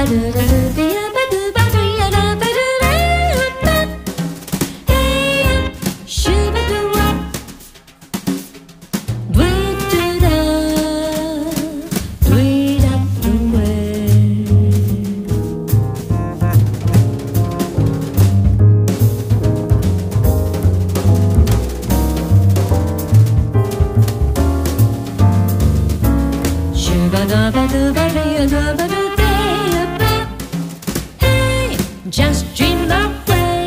Hey, just dream that way.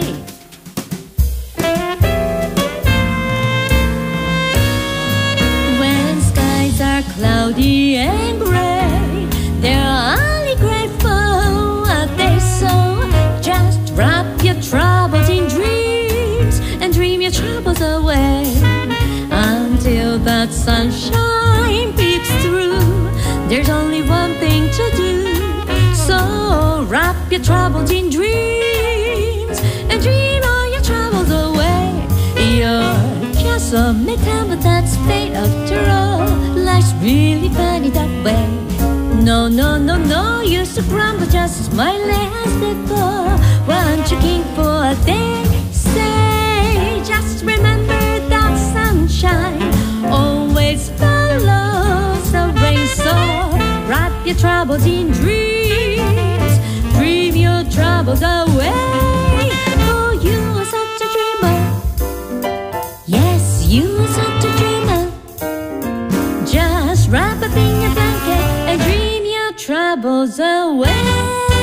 When skies are cloudy and gray, they're only grateful what they sow. Just wrap your troubles in dreams and dream your troubles away until that sunshine peeks through. There's only one thing to do, so wrap your troubles in dreams and dream all your troubles away. You're just a midtown, but that's fate after all. Life's really funny that way. No, no, no, no use to grumble, just smile as before. Once you king for a day, say, just remember that sunshine always follows the rain. So wrap your troubles in dreams, dream your troubles away. Oh, you are such a dreamer. Yes, you are such a dreamer. Just wrap up in your blanket and dream your troubles away.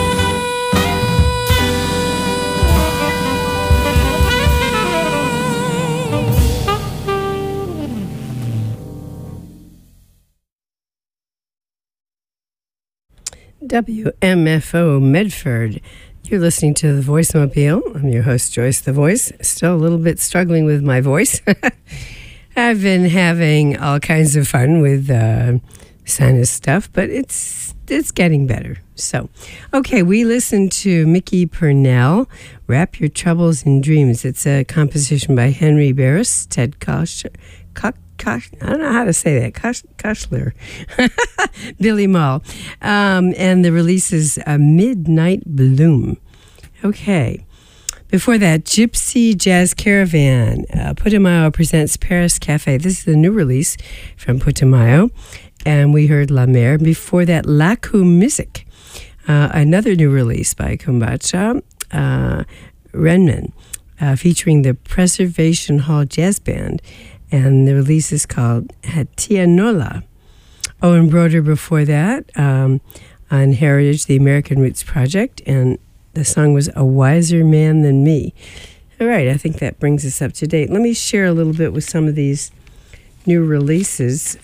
WMFO Medford. You're listening to The Voice-Mobile. I'm your host, Joyce the Voice. Still a little bit struggling with my voice. I've been having all kinds of fun with sinus stuff, but it's getting better. So, okay, we listened to Mickey Purnell, Wrap Your Troubles in Dreams. It's a composition by Henry Barris, Ted Koch, I don't know how to say that. Kushler. Billy Mull. And the release is Midnight Bloom. Okay. Before that, Gypsy Jazz Caravan. Putumayo presents Paris Cafe. This is the new release from Putumayo. And we heard La Mer. Before that, Laku Music. Another new release by Kumbacha Renman, featuring the Preservation Hall Jazz Band. And the release is called Hatianola. Oh, and Broder before that, on Heritage, the American Roots Project. And the song was A Wiser Man Than Me. All right, I think that brings us up to date. Let me share a little bit with some of these new releases.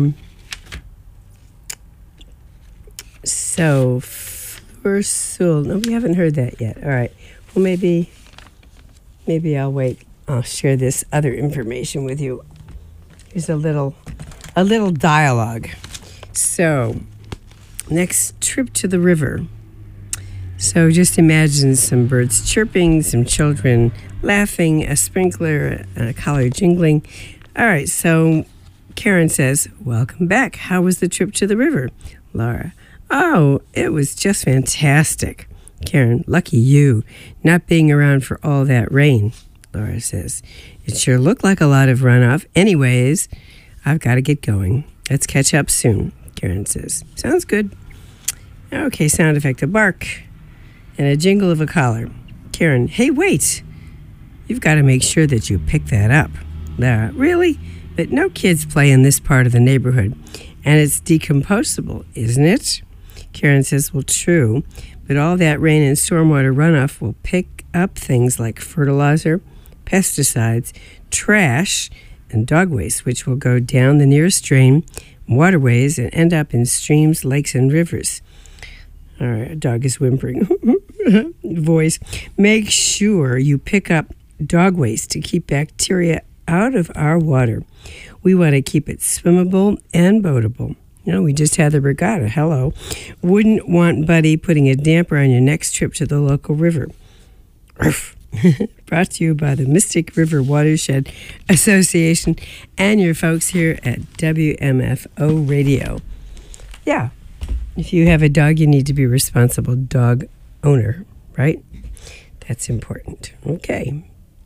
So, Flursul. No, we haven't heard that yet. All right. Well, maybe I'll wait. I'll share this other information with you. Here's a little dialogue. So, next trip to the river. So just imagine some birds chirping, some children laughing, a sprinkler, a collar jingling. All right, so Karen says, welcome back. How was the trip to the river? Laura, oh, it was just fantastic. Karen, lucky you, not being around for all that rain. Laura says, it sure looked like a lot of runoff. Anyways, I've got to get going. Let's catch up soon, Karen says. Sounds good. Okay, sound effect, a bark and a jingle of a collar. Karen, hey, wait. You've got to make sure that you pick that up. Laura, really? But no kids play in this part of the neighborhood, and it's decomposable, isn't it? Karen says, well, true, but all that rain and stormwater runoff will pick up things like fertilizer, pesticides, trash, and dog waste, which will go down the nearest drain, waterways, and end up in streams, lakes, and rivers. All right, a dog is whimpering. Voice, make sure you pick up dog waste to keep bacteria out of our water. We want to keep it swimmable and boatable. You know, we just had the regatta. Hello. Wouldn't want Buddy putting a damper on your next trip to the local river. Brought to you by the Mystic River Watershed Association and your folks here at WMFO Radio. Yeah, If you have a dog, you need to be a responsible dog owner, right? That's important. Okay.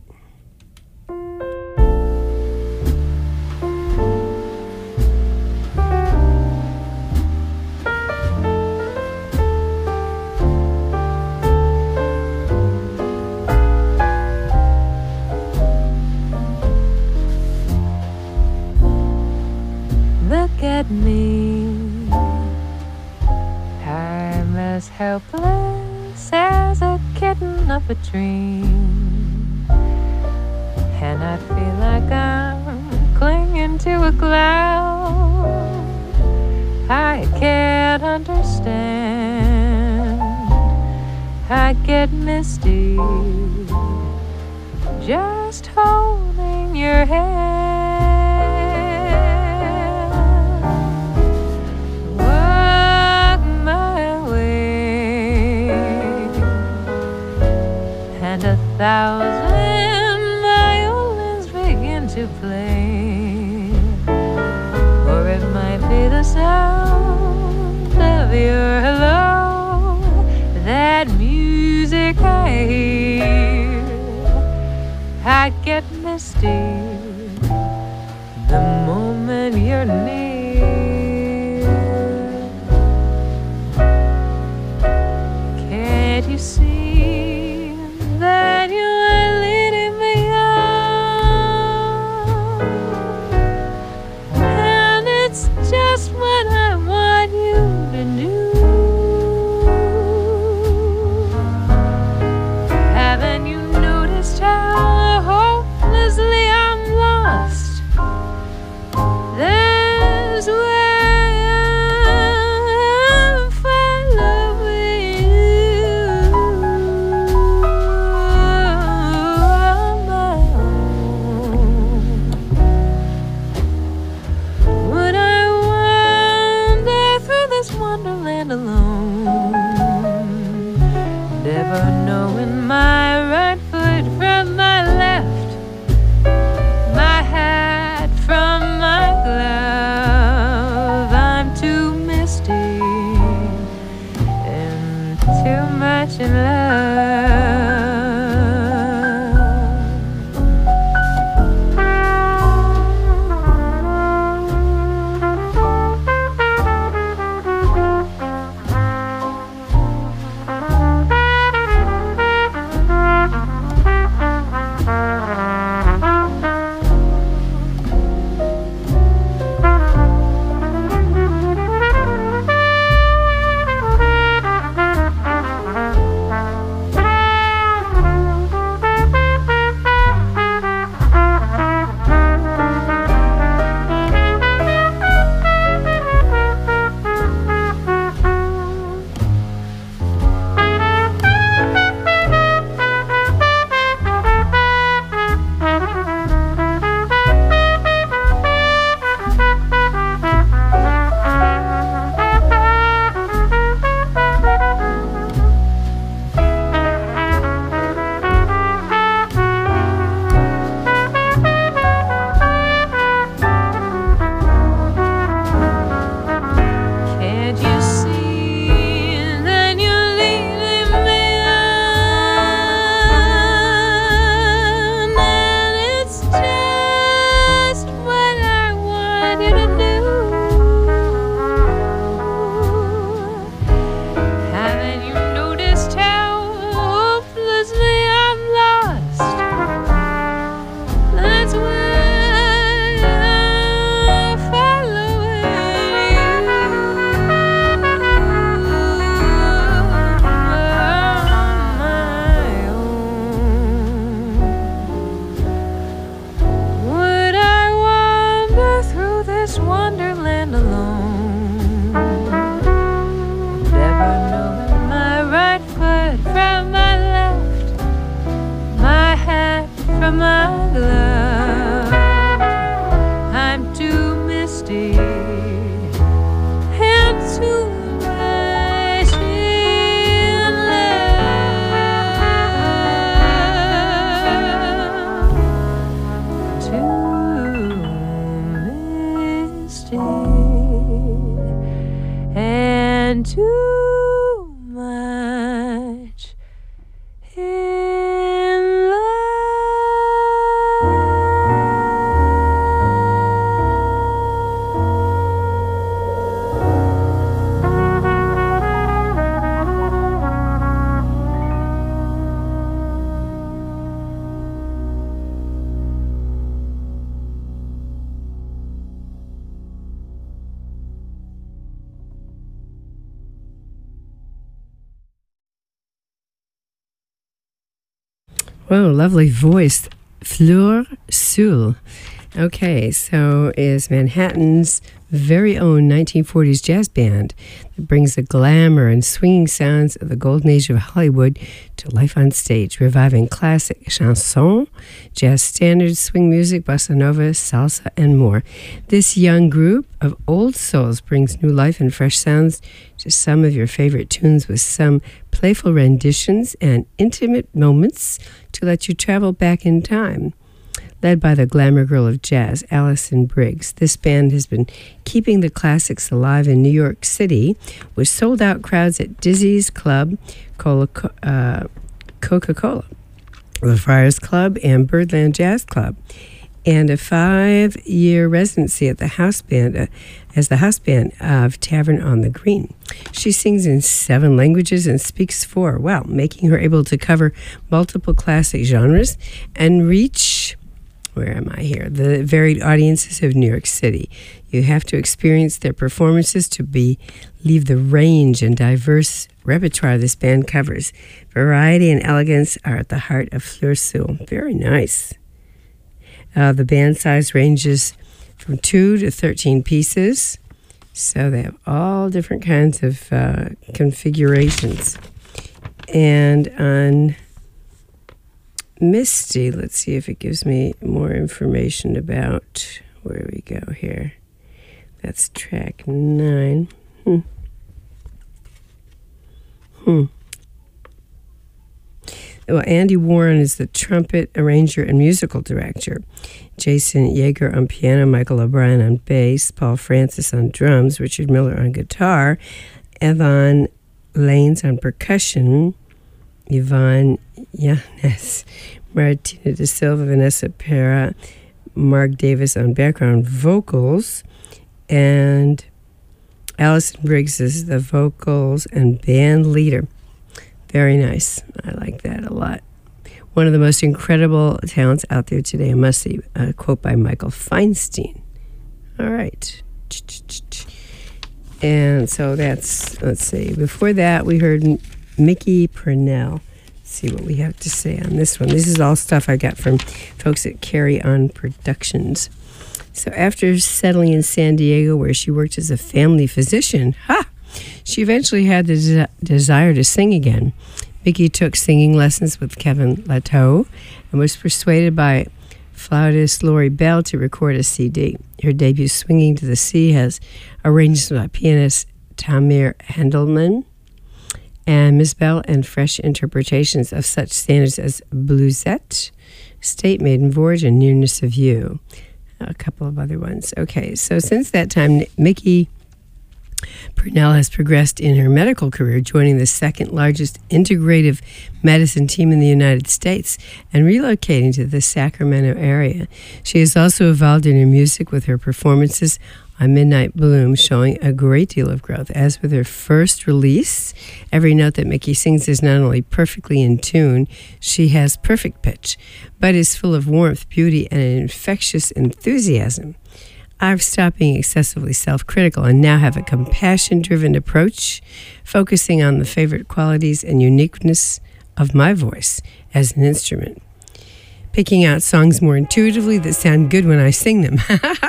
Look at me, I'm as helpless as a kitten up a tree, and I feel like I'm clinging to a cloud. I can't understand, I get misty just holding your hand. And 1,000 violins begin to play, or it might be the sound of your hello, that music I hear. I get misty the moment you're near. Can't you see that you are leading me on? And it's just what I want you to do. Haven't you noticed how hopelessly I'm lost? There's never knowing my right foot from my left, my hat from my glove. I'm too misty and too much in love. and too much in love. Whoa, lovely voice. Fleur Soul. Okay, so is Manhattan's very own 1940s jazz band that brings the glamour and swinging sounds of the golden age of Hollywood to life on stage, reviving classic chanson, jazz standards, swing music, bossa nova, salsa, and more. This young group of old souls brings new life and fresh sounds to some of your favorite tunes with some playful renditions and intimate moments to let you travel back in time. Led by the glamour girl of jazz, Alison Briggs, this band has been keeping the classics alive in New York City with sold-out crowds at Dizzy's Club, Coca-Cola, the Friars Club, and Birdland Jazz Club, and a 5-year residency at the house band as the house band of Tavern on the Green. She sings in 7 languages and speaks 4, wow, making her able to cover multiple classic genres and reach... where am I here? The varied audiences of New York City. You have to experience their performances to believe the range and diverse repertoire this band covers. Variety and elegance are at the heart of Fleur Soul. Very nice. The band size ranges from 2 to 13 pieces. So they have all different kinds of configurations. And on Misty, let's see if it gives me more information about where we go here. That's track 9. Well, Andy Warren is the trumpet arranger and musical director. Jason Yeager on piano, Michael O'Brien on bass, Paul Francis on drums, Richard Miller on guitar, Evan Lanes on percussion, Yvonne Yanes, Martina De Silva, Vanessa Pera, Mark Davis on background vocals, and Alison Briggs is the vocals and band leader. Very nice. I like that a lot. One of the most incredible talents out there today, I must say, a quote by Michael Feinstein. All right. And so that's, let's see, before that we heard Mickey Purnell. Let's see what we have to say on this one. This is all stuff I got from folks at Carry On Productions. So after settling in San Diego, where she worked as a family physician, she eventually had the desire to sing again. Mickey took singing lessons with Kevin Lateau and was persuaded by flautist Lori Bell to record a CD. Her debut, Swinging to the Sea, has arrangements by pianist Tamir Hendelman and Ms. Bell, and fresh interpretations of such standards as Bluesette, State Maiden Voyage, and Nearness of You. A couple of other ones. Okay, so since that time, Mickey Purnell has progressed in her medical career, joining the second largest integrative medicine team in the United States and relocating to the Sacramento area. She has also evolved in her music with her performances on Midnight Bloom, showing a great deal of growth. As with her first release, every note that Mickey sings is not only perfectly in tune, she has perfect pitch, but is full of warmth, beauty, and an infectious enthusiasm. I've stopped being excessively self-critical and now have a compassion-driven approach, focusing on the favorite qualities and uniqueness of my voice as an instrument, picking out songs more intuitively that sound good when I sing them.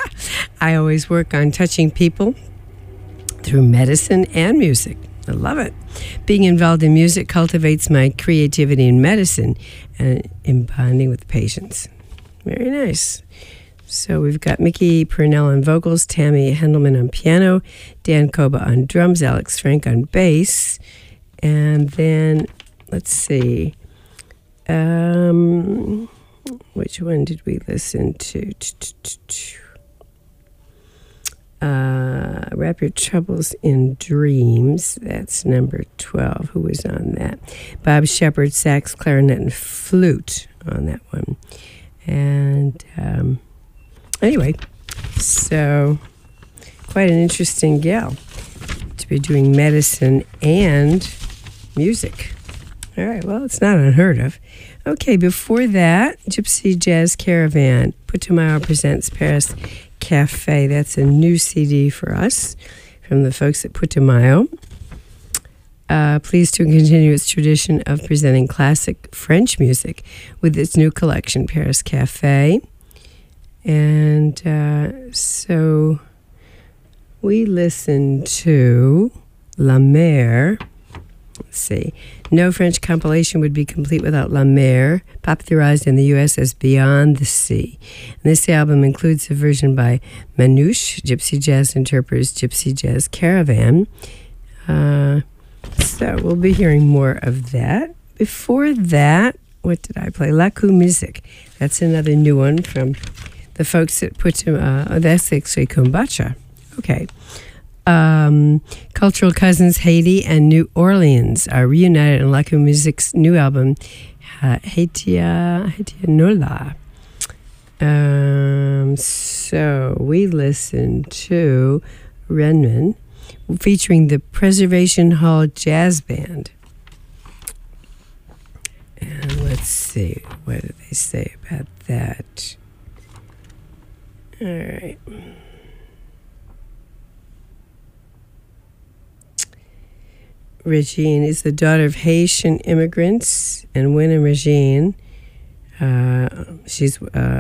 I always work on touching people through medicine and music. I love it. Being involved in music cultivates my creativity in medicine and in bonding with patients. Very nice. So we've got Mickey Purnell on vocals, Tammy Hendelman on piano, Dan Koba on drums, Alex Frank on bass, and then, let's see, which one did we listen to? Wrap Your Troubles in Dreams. That's number 12. Who was on that? Bob Shepard, sax, clarinet, and flute on that one. And anyway, so quite an interesting gal to be doing medicine and music. All right, well, it's not unheard of. Okay, before that, Gypsy Jazz Caravan, Putumayo presents Paris Cafe. That's a new CD for us from the folks at Putumayo. Pleased to continue its tradition of presenting classic French music with its new collection, Paris Cafe. And so we listened to La Mer. Let's see. No French compilation would be complete without La Mer, popularized in the U.S. as Beyond the Sea. And this album includes a version by Manouche, Gypsy Jazz Interpreters, Gypsy Jazz Caravan. So we'll be hearing more of that. Before that, what did I play? La Coup Music. That's another new one from the folks that that's actually Kumbacha. Okay. Cultural cousins Haiti and New Orleans are reunited in La Coup Music's new album, Hatia Nola. So we listened to Renman featuring the Preservation Hall Jazz Band. And let's see, what do they say about that? All right. Regine is the daughter of Haitian immigrants, and Win and Regine, she's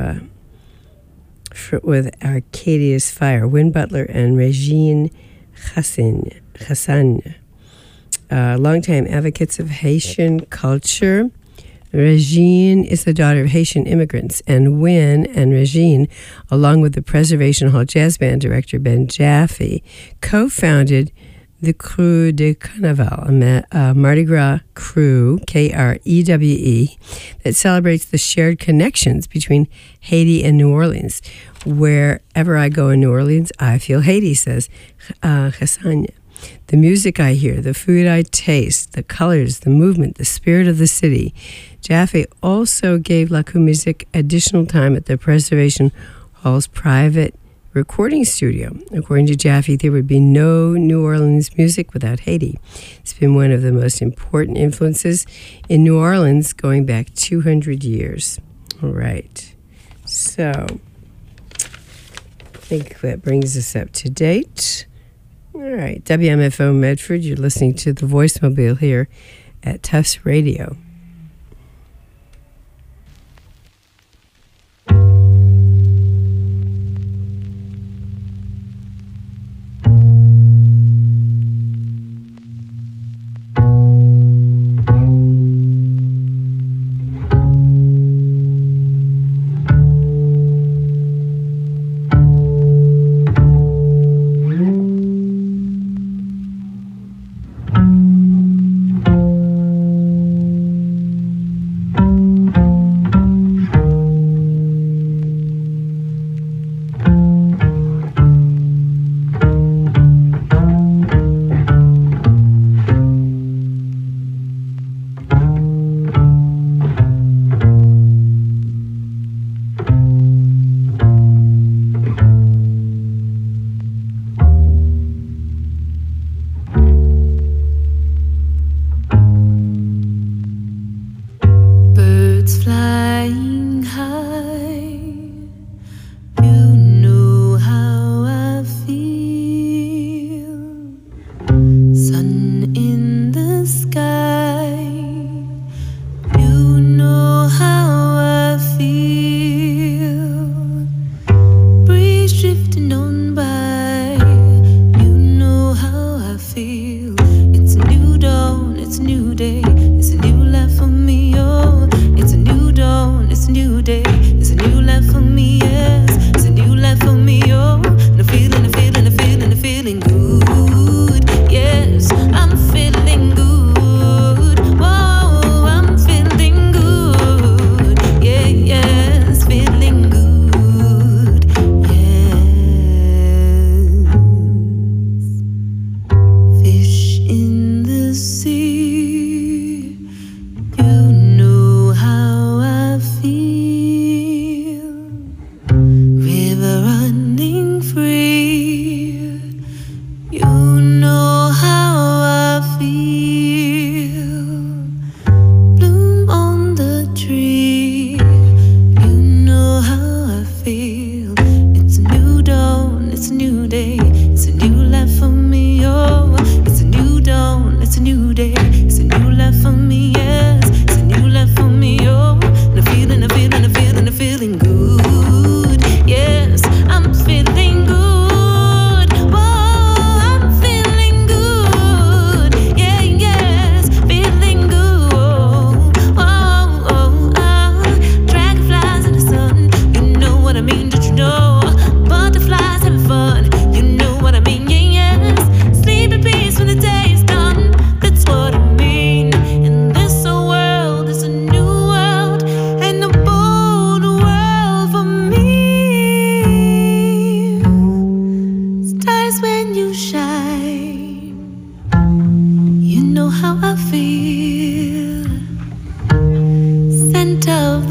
with Arcadia's Fire. Win Butler and Regine Hassan, longtime advocates of Haitian culture. Regine is the daughter of Haitian immigrants, and Win and Regine, along with the Preservation Hall Jazz Band director Ben Jaffe, co-founded the Crew de Carnaval, a Mardi Gras crew, Krewe, that celebrates the shared connections between Haiti and New Orleans. Wherever I go in New Orleans, I feel Haiti, says Hassania. The music I hear, the food I taste, the colors, the movement, the spirit of the city. Jaffe also gave La Coup Music additional time at the Preservation Hall's private recording studio. According to Jaffe, there would be no New Orleans music without Haiti. It's been one of the most important influences in New Orleans going back 200 years. All right. So I think that brings us up to date. All right. WMFO Medford, you're listening to The Voicemobile here at Tufts Radio.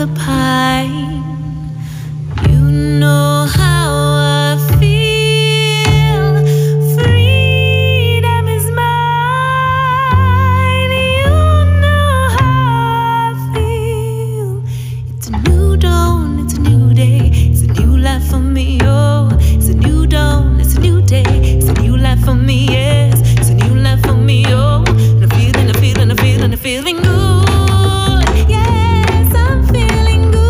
the pine. You know how I feel. Freedom is mine. You know how I feel. It's a new dawn, it's a new day, it's a new life for me. Oh, it's a new dawn, it's a new day, it's a new life for me. Yes, it's a new life for me. Oh, and I'm feeling good. Yes, I'm feeling good.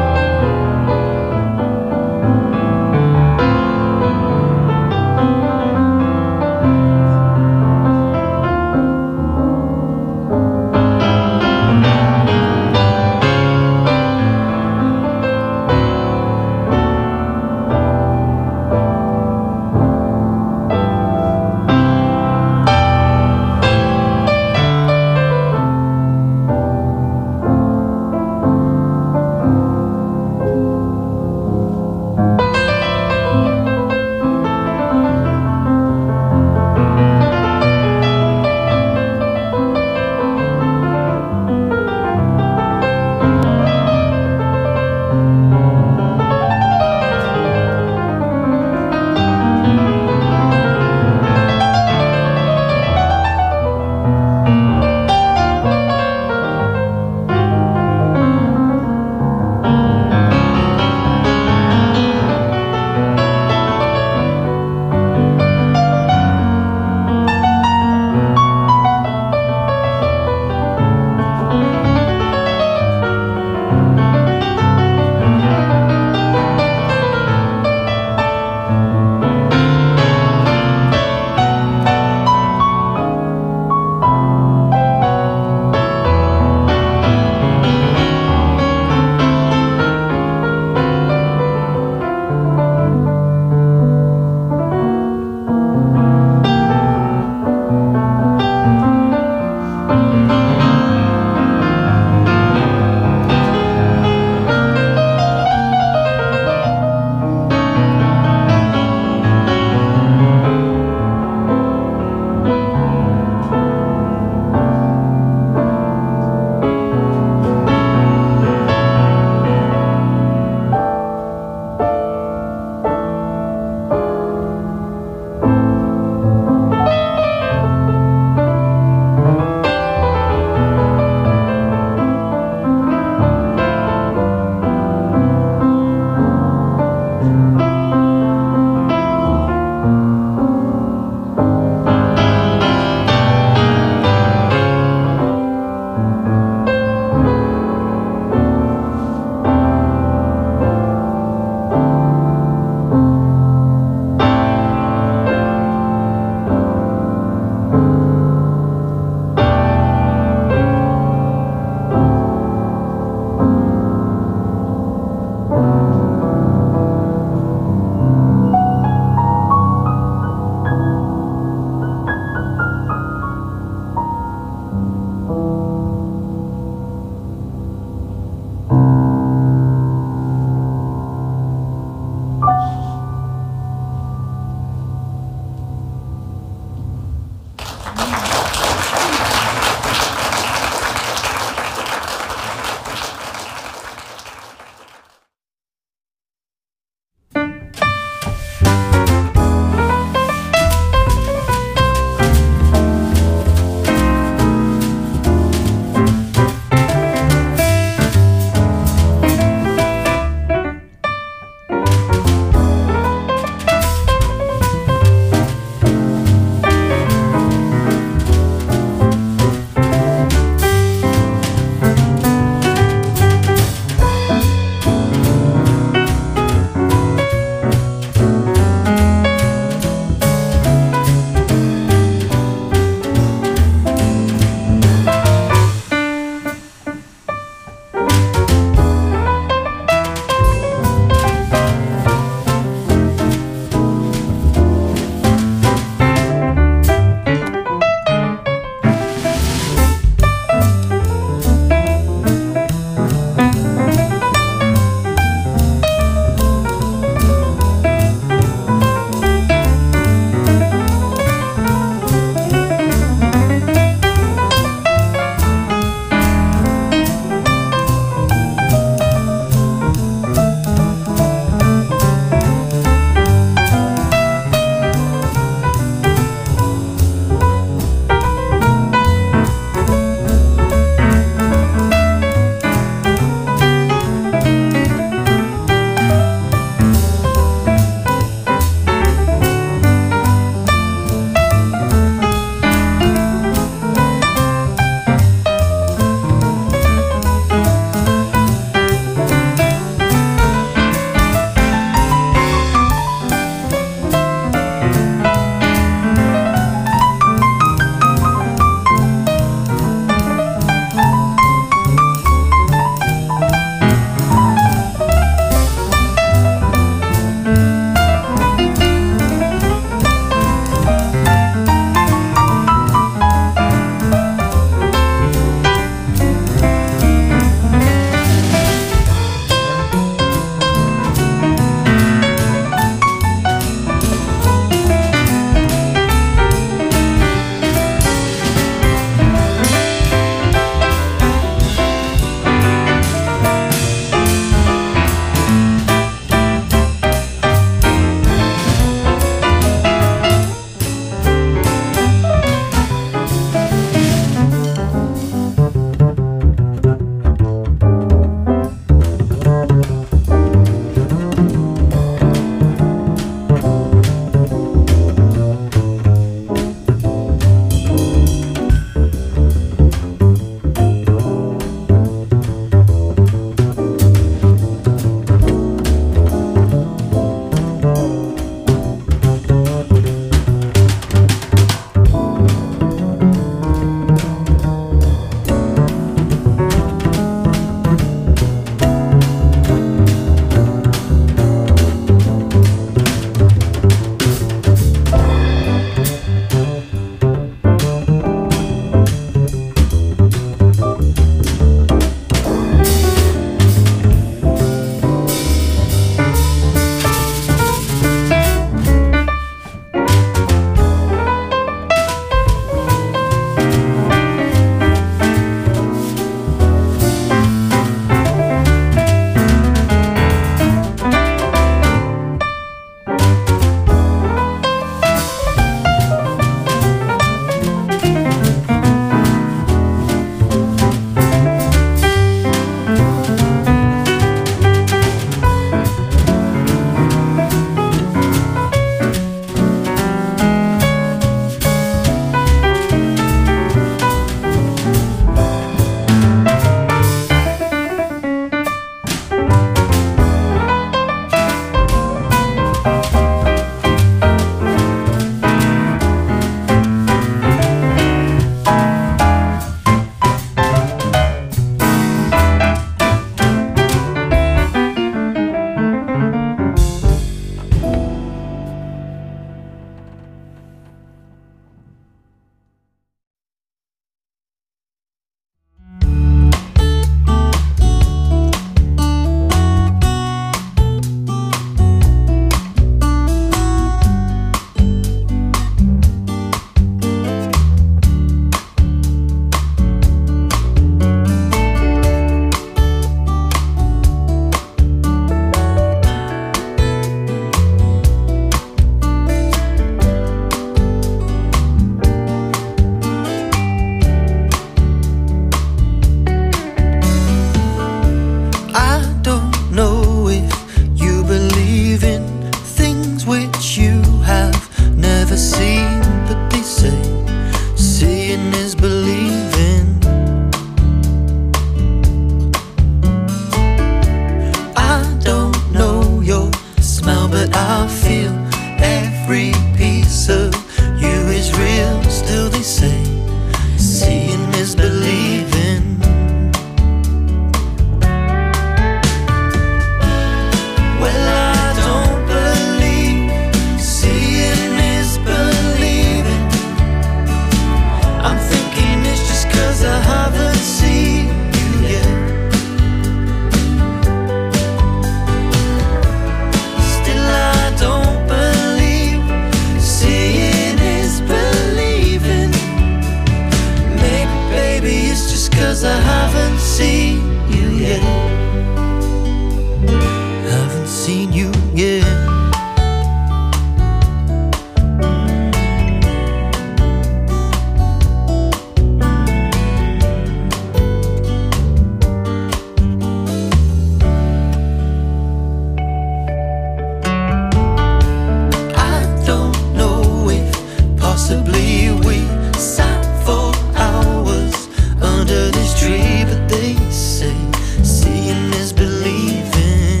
Possibly we sat for hours under this tree, but they say seeing is believing.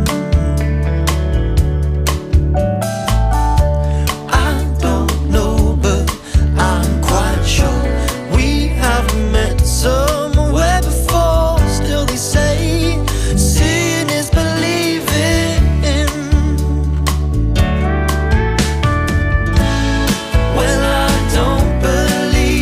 I don't know, but I'm quite sure we have met somewhere before. Still they say seeing is believing. Well, I don't believe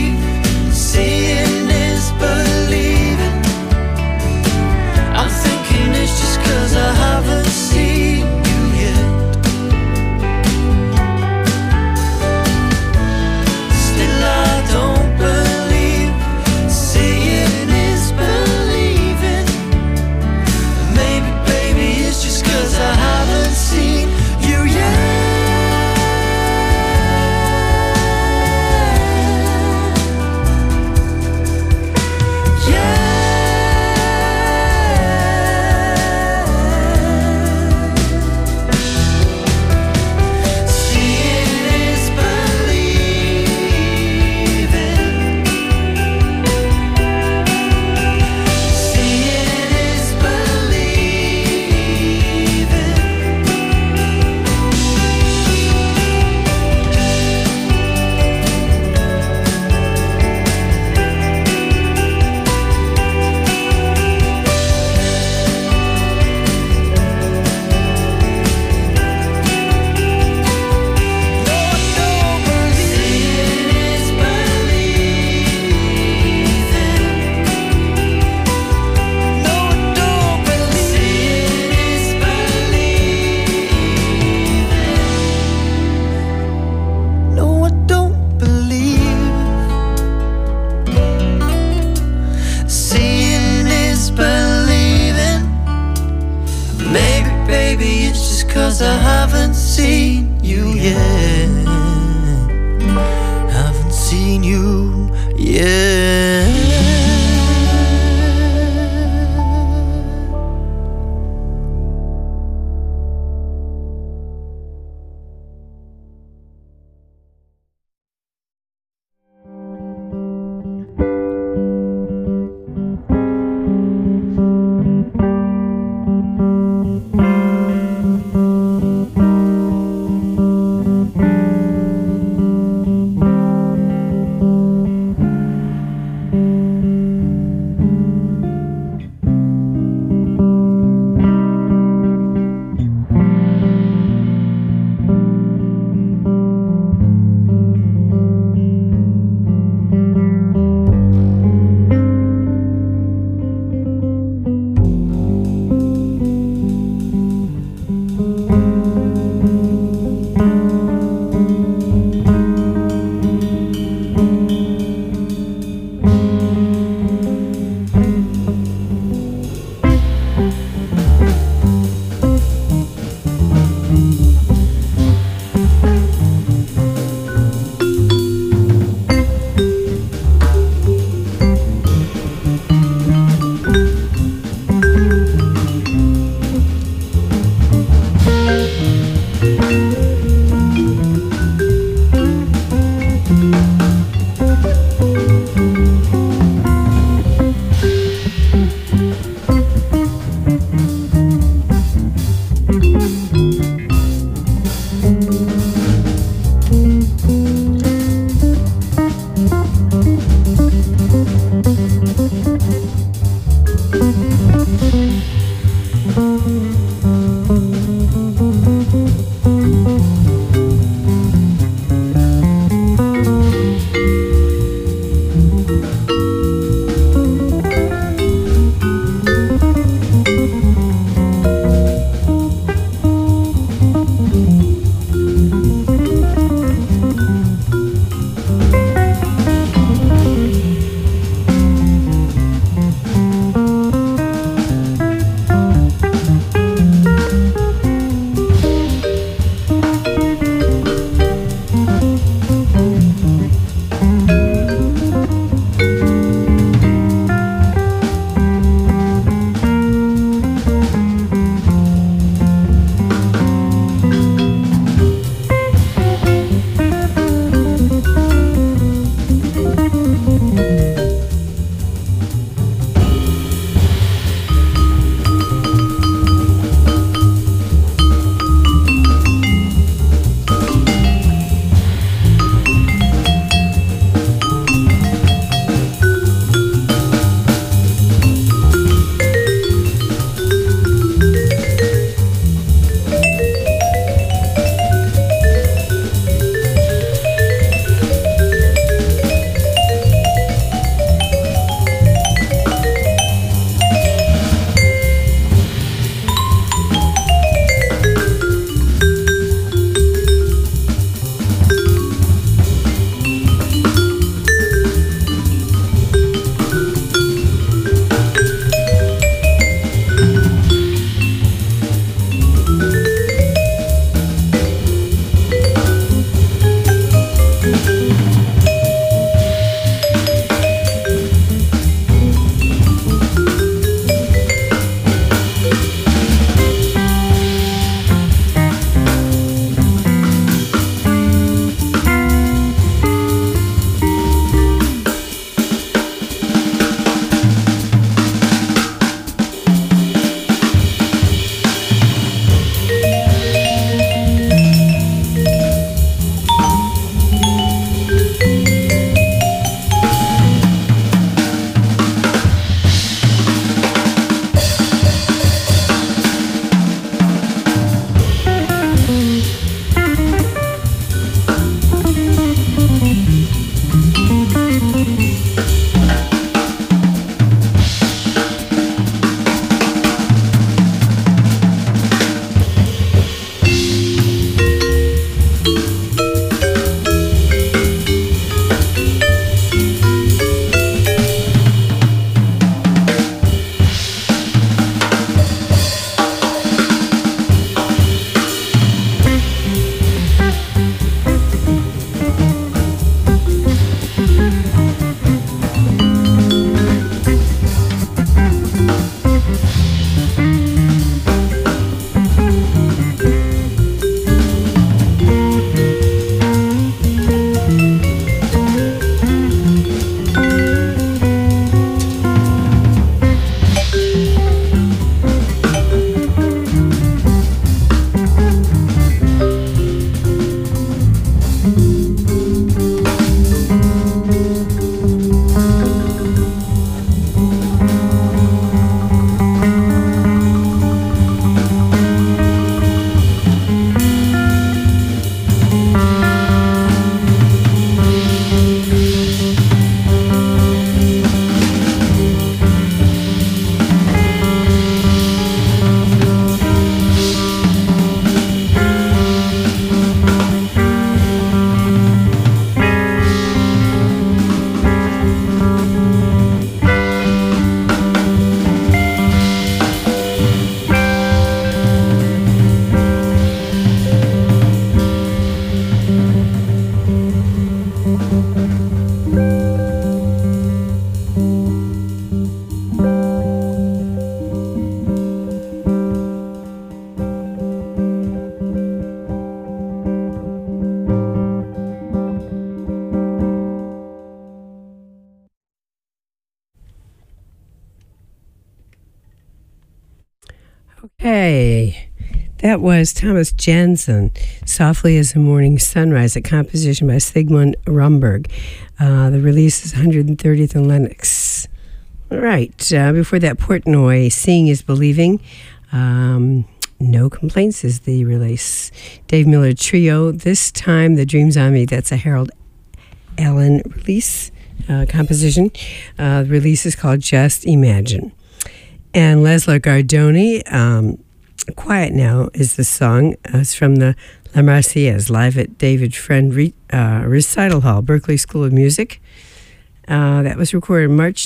Hey, that was Thomas Jansen, Softly as a Morning Sunrise, a composition by Sigmund Romberg. The release is 130th in Lenox. All right, before that, Portnoy, Seeing is Believing. No Complaints is the release. Dave Miller Trio, This Time the Dreams on Me. That's a Harold Allen release, composition. The release is called Just Imagine. And Leslie Gardoni, Quiet Now is the song. It's from the La Marseillaise, live at David Friend Recital Hall, Berklee School of Music. That was recorded March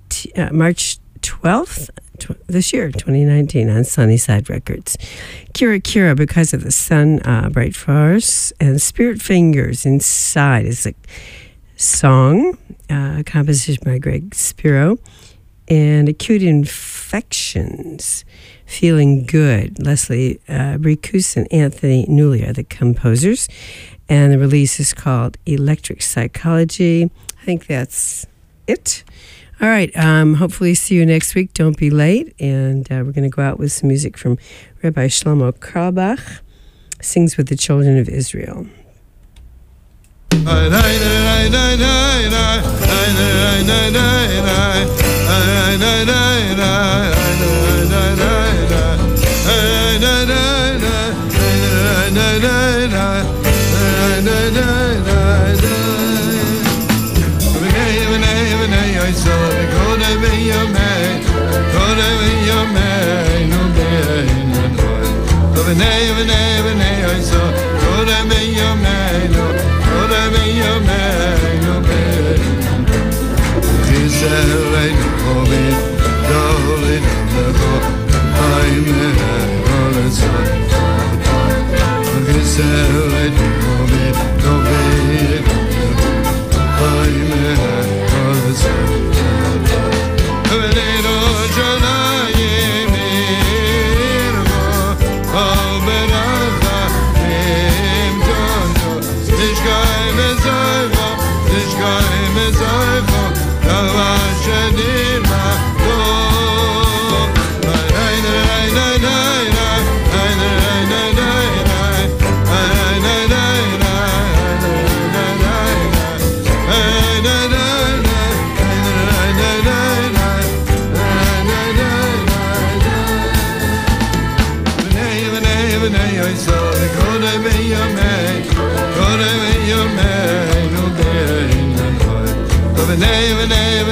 12th this year, 2019, on Sunnyside Records. Kira Kira, Because of the Sun, Bright Farce, and Spirit Fingers Inside is a song, composition by Greg Spiro. And Acute Infections, Feeling Good, Leslie Bricus and Anthony Newley are the composers. And the release is called Electric Psychology. I think that's it. All right, hopefully see you next week. Don't be late. And we're going to go out with some music from Rabbi Shlomo Carlebach, Sings with the Children of Israel. Name